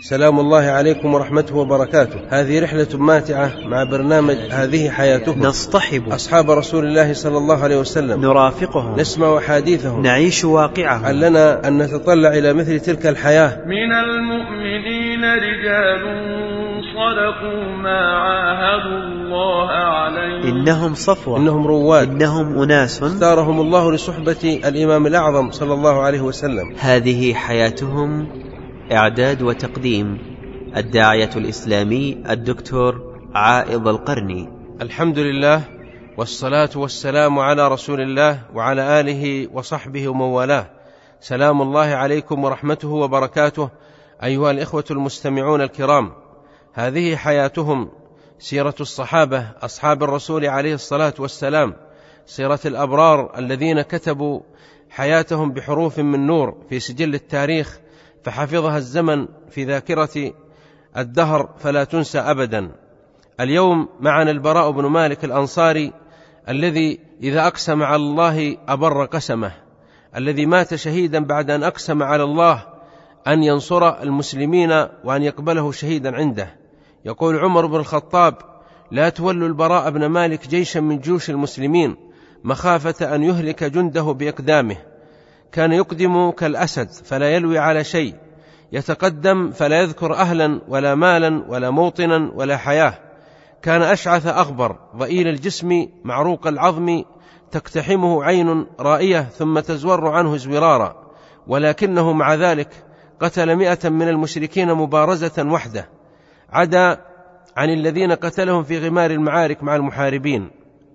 سلام الله عليكم ورحمته وبركاته. هذه رحلة ماتعة مع برنامج هذه حياتهم، نصطحب أصحاب رسول الله صلى الله عليه وسلم، نرافقهم، نسمع حديثهم، نعيش واقعهم. علنا أن نتطلع إلى مثل تلك الحياة. من المؤمنين رجال صدقوا ما عاهدوا الله عليه، إنهم صفوة، إنهم رواد، إنهم أناس اختارهم الله لصحبة الإمام الأعظم صلى الله عليه وسلم. هذه حياتهم. إعداد وتقديم الداعية الإسلامي الدكتور عائض القرني. الحمد لله والصلاة والسلام على رسول الله وعلى آله وصحبه ومن والاه. سلام الله عليكم ورحمته وبركاته أيها الإخوة المستمعون الكرام. هذه حياتهم، سيرة الصحابة أصحاب الرسول عليه الصلاة والسلام، سيرة الأبرار الذين كتبوا حياتهم بحروف من نور في سجل التاريخ، فحفظها الزمن في ذاكرة الدهر فلا تنسى أبدا. اليوم معنا البراء بن مالك الأنصاري، الذي إذا أقسم على الله أبر قسمه، الذي مات شهيدا بعد أن أقسم على الله أن ينصر المسلمين وأن يقبله شهيدا عنده. يقول عمر بن الخطاب: لا تولوا البراء بن مالك جيشا من جيوش المسلمين مخافة أن يهلك جنده بإقدامه. كان يقدم كالأسد فلا يلوي على شيء، يتقدم فلا يذكر أهلا ولا مالا ولا موطنا ولا حياة. كان أشعث أغبر ضئيل الجسم معروق العظم، تقتحمه عين رائية ثم تزور عنه زورارا، ولكنه مع ذلك قتل 100 من المشركين مبارزة وحده، عدا عن الذين قتلهم في غمار المعارك مع المحاربين.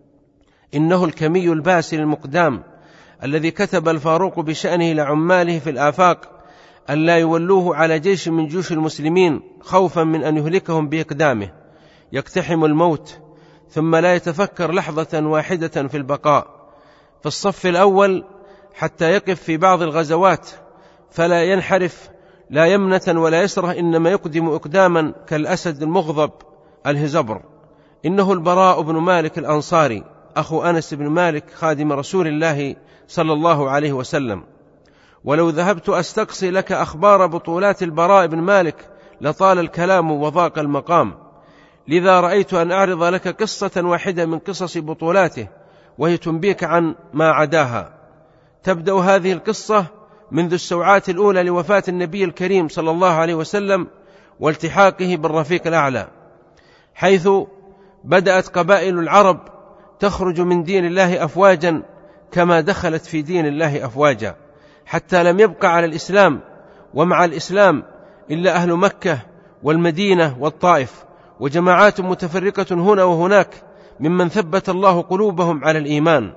إنه الكمي الباسل المقدام الذي كتب الفاروق بشأنه لعماله في الآفاق أن لا يولوه على جيش من جيوش المسلمين خوفا من أن يهلكهم بإقدامه. يقتحم الموت ثم لا يتفكر لحظة واحدة في البقاء في الصف الأول حتى يقف في بعض الغزوات، فلا ينحرف لا يمنة ولا يسرة، إنما يقدم إقداما كالأسد المغضب الهزبر. إنه البراء بن مالك الأنصاري أخو أنس بن مالك خادم رسول الله صلى الله عليه وسلم. ولو ذهبت أستقصي لك أخبار بطولات البراء بن مالك لطال الكلام وضاق المقام، لذا رأيت أن أعرض لك قصة واحدة من قصص بطولاته وهي تنبيك عن ما عداها. تبدأ هذه القصة منذ السوعات الأولى لوفاة النبي الكريم صلى الله عليه وسلم والتحاقه بالرفيق الأعلى، حيث بدأت قبائل العرب تخرج من دين الله أفواجا كما دخلت في دين الله أفواجا، حتى لم يبقى على الإسلام ومع الإسلام إلا أهل مكة والمدينة والطائف، وجماعات متفرقة هنا وهناك ممن ثبت الله قلوبهم على الإيمان.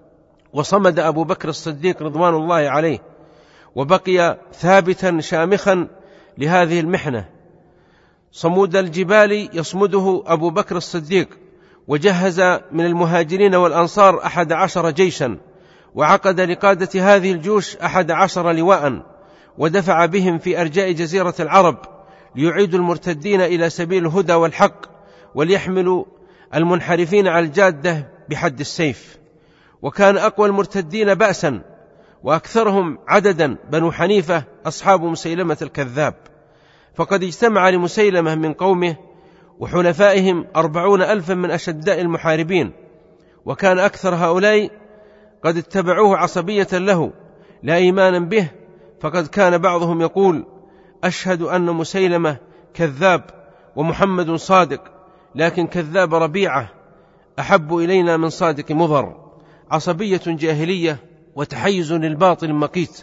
وصمد أبو بكر الصديق رضوان الله عليه وبقي ثابتا شامخا لهذه المحنة. صمود الجبال يصمده أبو بكر الصديق، وجهز من المهاجرين والأنصار 11 جيشا، وعقد لقادة هذه الجيوش 11 لواء، ودفع بهم في أرجاء جزيرة العرب ليعيدوا المرتدين إلى سبيل الهدى والحق، وليحملوا المنحرفين على الجادة بحد السيف. وكان أقوى المرتدين بأسا وأكثرهم عددا بنو حنيفة أصحاب مسيلمة الكذاب، فقد اجتمع لمسيلمة من قومه وحلفائهم 40,000 من أشداء المحاربين، وكان أكثر هؤلاء قد اتبعوه عصبية له لا إيمانا به، فقد كان بعضهم يقول: أشهد أن مسيلمة كذاب ومحمد صادق، لكن كذاب ربيعة أحب إلينا من صادق مضر. عصبية جاهلية وتحيز للباطل مقيت.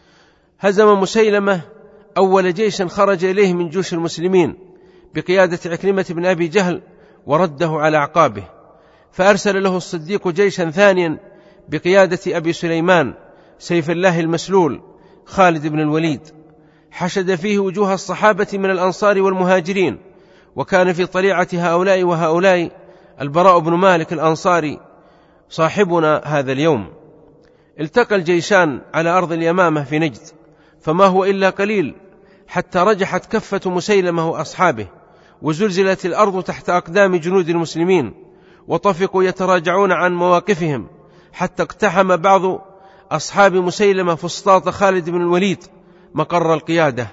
هزم مسيلمة أول جيش خرج إليه من جيوش المسلمين بقيادة عكرمة بن أبي جهل ورده على أعقابه، فأرسل له الصديق جيشا ثانيا بقيادة أبي سليمان سيف الله المسلول خالد بن الوليد، حشد فيه وجوه الصحابة من الأنصار والمهاجرين. وكان في طليعة هؤلاء وهؤلاء البراء بن مالك الأنصاري صاحبنا هذا اليوم. التقى الجيشان على أرض اليمامة في نجد، فما هو إلا قليل حتى رجحت كفة مسيلمة وأصحابه، وزلزلت الأرض تحت أقدام جنود المسلمين، وطفقوا يتراجعون عن مواقفهم، حتى اقتحم بعض أصحاب مسيلمة فسطاط خالد بن الوليد مقر القيادة،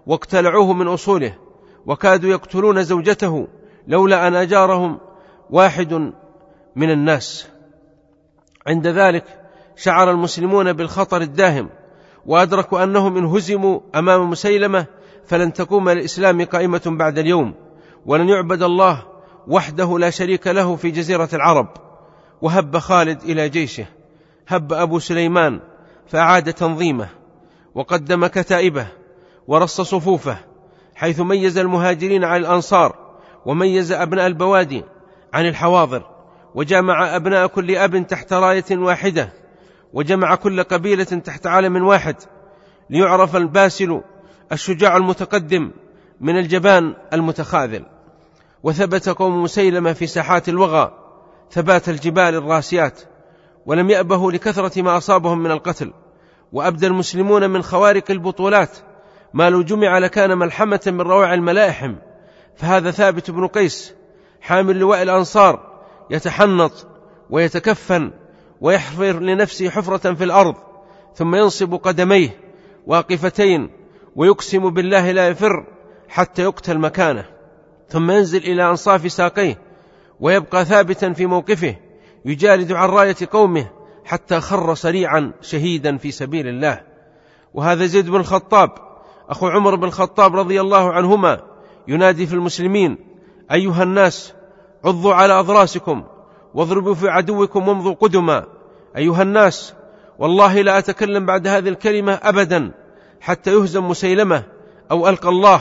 واقتلعوه من أصوله، وكادوا يقتلون زوجته لولا أن أجارهم واحد من الناس. عند ذلك شعر المسلمون بالخطر الداهم، وأدركوا أنهم إن هزموا أمام مسيلمة فلن تقوم الإسلام قائمة بعد اليوم، ولن يعبد الله وحده لا شريك له في جزيرة العرب. وهب خالد إلى جيشه، هب أبو سليمان فأعاد تنظيمه، وقدم كتائبه ورص صفوفه، حيث ميز المهاجرين عن الأنصار، وميز أبناء البوادي عن الحواضر، وجمع أبناء كل أب تحت راية واحدة، وجمع كل قبيلة تحت علم واحد، ليعرف الباسل الشجاع المتقدم من الجبان المتخاذل. وثبت قوم مسيلمة في ساحات الوغى ثبات الجبال الراسيات، ولم يأبهوا لكثرة ما أصابهم من القتل. وأبدى المسلمون من خوارق البطولات ما لو جمع لكان ملحمة من روع الملائحم. فهذا ثابت بن قيس حامل لواء الأنصار يتحنط ويتكفن ويحفر لنفسه حفرة في الأرض، ثم ينصب قدميه واقفتين ويقسم بالله لا يفر حتى يقتل مكانه، ثم ينزل إلى أنصاف ساقيه ويبقى ثابتا في موقفه يجالد عن راية قومه حتى خر سريعا شهيدا في سبيل الله. وهذا زيد بن الخطاب أخو عمر بن الخطاب رضي الله عنهما ينادي في المسلمين: أيها الناس، عضوا على أضراسكم واضربوا في عدوكم وامضوا قدما. أيها الناس، والله لا أتكلم بعد هذه الكلمة أبدا حتى يهزم مسيلمة أو ألقى الله،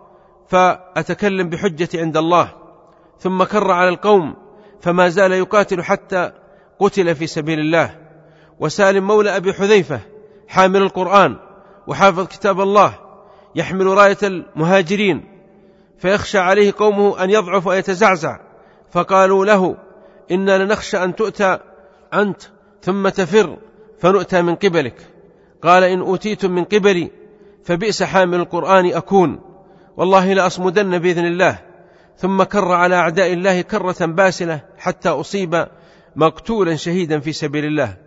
فأتكلم بحجة عند الله. ثم كر على القوم فما زال يقاتل حتى قتل في سبيل الله. وسالم مولى أبي حذيفة حامل القرآن وحافظ كتاب الله يحمل راية المهاجرين، فيخشى عليه قومه أن يضعف ويتزعزع، فقالوا له: إنا لنخشى أن تؤتى أنت ثم تفر فنؤتى من قبلك. قال: إن أوتيتم من قبلي فبئس حامل القرآن أكون، والله لأصمدن بإذن الله. ثم كر على أعداء الله كرة باسلة حتى أصيب مقتولا شهيدا في سبيل الله.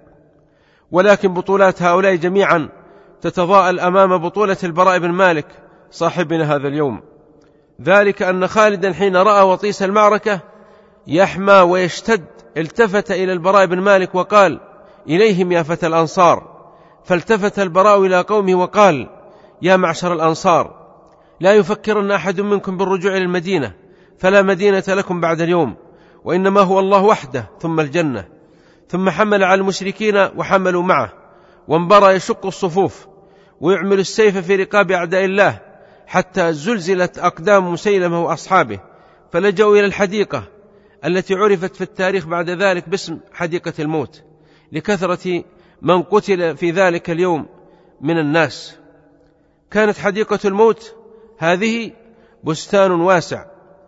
ولكن بطولات هؤلاء جميعا تتضاءل أمام بطولة البراء بن مالك صاحبنا هذا اليوم، ذلك أن خالدا حين رأى وطيس المعركة يحمى ويشتد التفت إلى البراء بن مالك وقال: إليهم يا فتى الأنصار. فالتفت البراء إلى قومه وقال: يا معشر الأنصار، لا يفكرن أحد منكم بالرجوع إلى المدينة، فلا مدينة لكم بعد اليوم، وإنما هو الله وحده ثم الجنة. ثم حمل على المشركين وحملوا معه، وانبرى يشق الصفوف ويعمل السيف في رقاب أعداء الله، حتى زلزلت أقدام مسيلمة وأصحابه، فلجأوا إلى الحديقة التي عرفت في التاريخ بعد ذلك باسم حديقة الموت، لكثرة من قتل في ذلك اليوم من الناس. كانت حديقة الموت هذه بستان واسع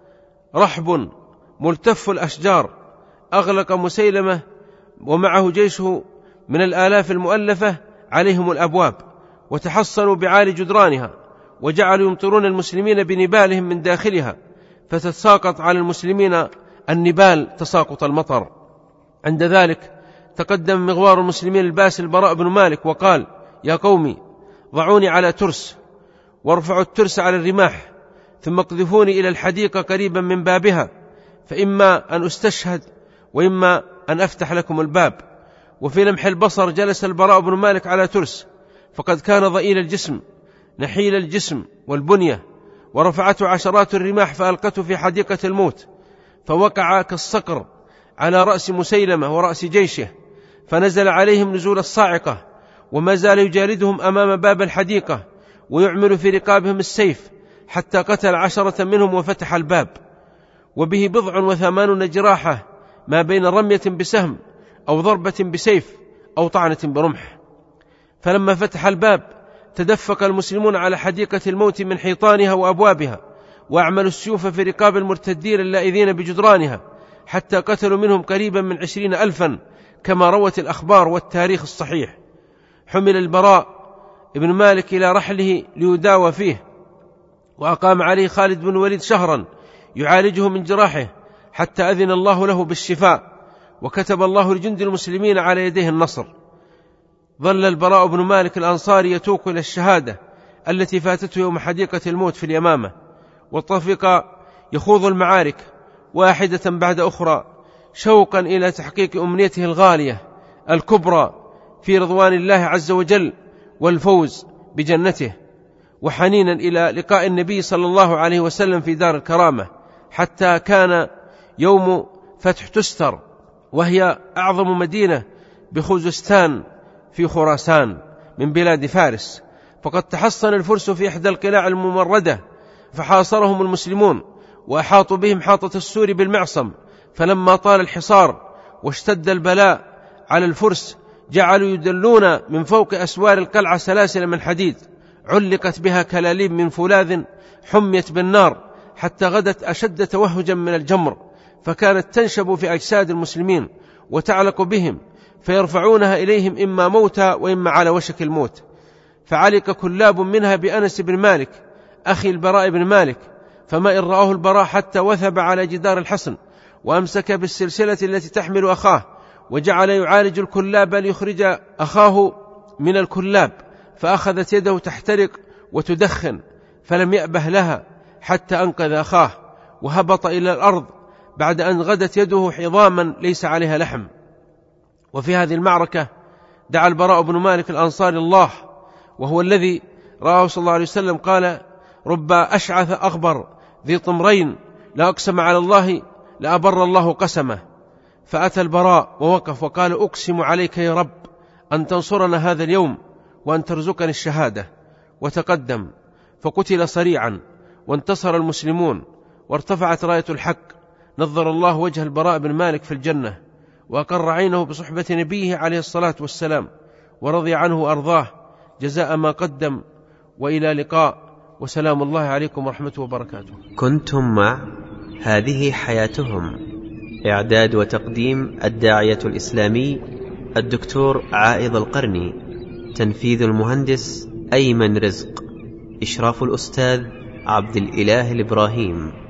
رحب ملتف الأشجار، أغلق مسيلمة ومعه جيشه من الآلاف المؤلفة عليهم الأبواب، وتحصنوا بعالي جدرانها، وجعلوا يمطرون المسلمين بنبالهم من داخلها، فتتساقط على المسلمين النبال تساقط المطر. عند ذلك تقدم مغوار المسلمين الباسل البراء بن مالك وقال: يا قومي، ضعوني على ترس، وارفعوا الترس على الرماح، ثم اقذفوني إلى الحديقة قريبا من بابها، فإما أن أستشهد وإما أن أفتح لكم الباب. وفي لمح البصر جلس البراء بن مالك على ترس، فقد كان ضئيل الجسم نحيل الجسم والبنية، ورفعته عشرات الرماح فألقته في حديقة الموت، فوقع كالصقر على رأس مسيلمة ورأس جيشه، فنزل عليهم نزول الصاعقة، وما زال يجالدهم أمام باب الحديقة ويعمل في رقابهم السيف، حتى قتل 10 منهم وفتح الباب، وبه 80 جراحة ما بين رمية بسهم أو ضربة بسيف أو طعنة برمح. فلما فتح الباب تدفق المسلمون على حديقة الموت من حيطانها وأبوابها، وأعملوا السيوف في رقاب المرتدين اللائذين بجدرانها، حتى قتلوا منهم قريبا من 20,000 كما روت الأخبار والتاريخ الصحيح. حمل البراء ابن مالك إلى رحله ليداوى فيه، وأقام عليه خالد بن الوليد شهرا يعالجه من جراحه، حتى أذن الله له بالشفاء، وكتب الله لجند المسلمين على يديه النصر. ظل البراء بن مالك الأنصاري يتوق إلى الشهادة التي فاتته يوم حديقة الموت في اليمامة، وطفق يخوض المعارك واحدة بعد أخرى شوقا إلى تحقيق أمنيته الغالية الكبرى في رضوان الله عز وجل والفوز بجنته، وحنينا إلى لقاء النبي صلى الله عليه وسلم في دار الكرامة، حتى كان يوم فتح تستر، وهي أعظم مدينة بخوزستان في خراسان من بلاد فارس، فقد تحصن الفرس في إحدى القلاع الممردة فحاصرهم المسلمون وأحاطوا بهم حاطة السور بالمعصم، فلما طال الحصار واشتد البلاء على الفرس جعلوا يدلون من فوق أسوار القلعة سلاسل من حديد علقت بها كلاليب من فولاذ حميت بالنار، حتى غدت أشد توهجا من الجمر، فكانت تنشب في أجساد المسلمين وتعلق بهم، فيرفعونها إليهم إما موتى وإما على وشك الموت. فعلق كلاب منها بأنس بن مالك أخي البراء بن مالك، فما إن رآه البراء حتى وثب على جدار الحصن وأمسك بالسلسلة التي تحمل أخاه، وجعل يعالج الكلاب ليخرج أخاه من الكلاب، فأخذت يده تحترق وتدخن، فلم يأبه لها حتى أنقذ أخاه وهبط إلى الأرض بعد أن غدت يده حظاما ليس عليها لحم. وفي هذه المعركة دعا البراء بن مالك الأنصاري الله، وهو الذي رآه صلى الله عليه وسلم قال: رب أشعث أغبر ذي طمرين لا أقسم على الله لأبر الله قسمه. فأتى البراء ووقف وقال: أقسم عليك يا رب أن تنصرنا هذا اليوم وأن ترزقني الشهادة. وتقدم فقتل صريعا، وانتصر المسلمون وارتفعت راية الحق. نظر الله وجه البراء بن مالك في الجنة، وأقر عينه بصحبة نبيه عليه الصلاة والسلام، ورضي عنه وأرضاه جزاء ما قدم. وإلى لقاء، وسلام الله عليكم ورحمته وبركاته. كنتم مع هذه حياتهم، إعداد وتقديم الداعية الإسلامي الدكتور عائض القرني، تنفيذ المهندس أيمن رزق، إشراف الأستاذ عبد الإله الإبراهيم.